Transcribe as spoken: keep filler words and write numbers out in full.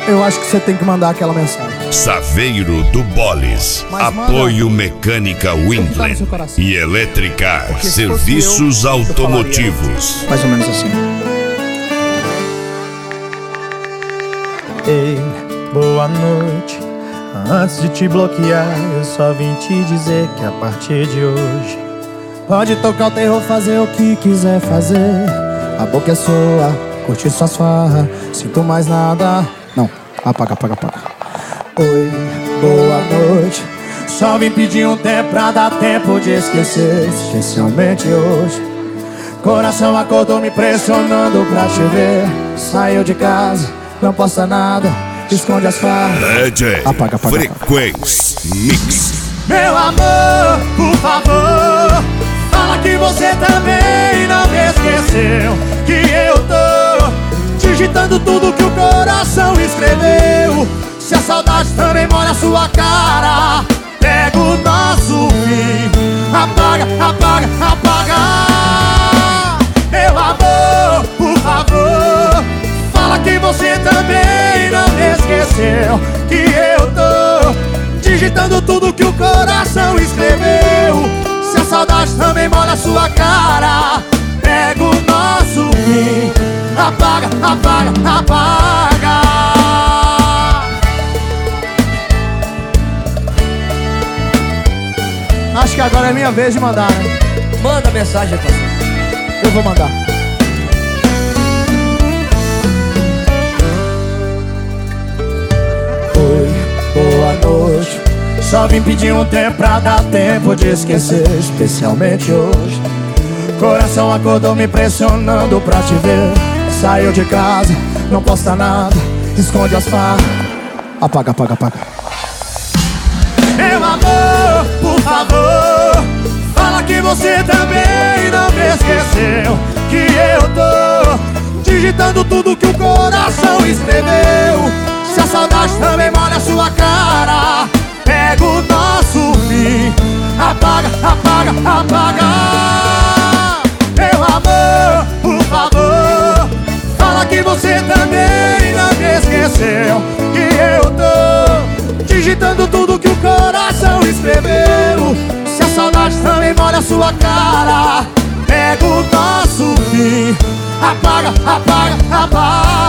eu acho que você tem que mandar aquela mensagem. Saveiro do Bolis, Mas apoio manda. Mecânica Tá no Windland seu coração. e Elétrica Porque se Serviços fosse eu, eu Automotivos. Mais ou menos assim. Ei, boa noite. Antes de te bloquear, eu só vim te dizer que a partir de hoje Pode tocar o terror, fazer o que quiser fazer. A boca é sua, curtir suas farras. Sinto mais nada. Não, apaga, apaga, apaga. Oi, boa noite. Só vim pedir um tempo pra dar tempo de esquecer. Especialmente hoje. Coração acordou me pressionando pra te ver. Saiu de casa, não posta nada, esconde as farras. D J Apaga, apaga, Frequência Mix. Meu amor, por favor, fala que você também não me esqueceu. Que eu tô digitando tudo que o coração escreveu. Se a saudade também molha a sua cara, pega o nosso fim. Apaga, apaga, apaga. Meu amor, por favor, fala que você também não me esqueceu. Que eu tô digitando tudo que o coração escreveu. Se a saudade também molha a sua cara, pega o nosso fim. Apaga, apaga, apaga. Acho que agora é minha vez de mandar, né? Manda mensagem, parceiro. Eu vou mandar. Oi, boa noite. Só vim pedir um tempo pra dar tempo de esquecer. Especialmente hoje. Coração acordou me pressionando pra te ver. Saiu de casa, não posta nada, esconde as farras. Apaga, apaga, apaga. Meu amor, por favor, fala que você também não me esqueceu. Que eu tô digitando tudo que o coração escreveu. Se a saudade também molha a sua cara, pega o nosso fim. Apaga, apaga, apaga. Meu amor, por favor, fala que você também não me esqueceu. Que eu tô digitando tudo que o coração escreveu. Se a saudade também molha a sua cara, pega o nosso fim. Apaga, apaga, apaga.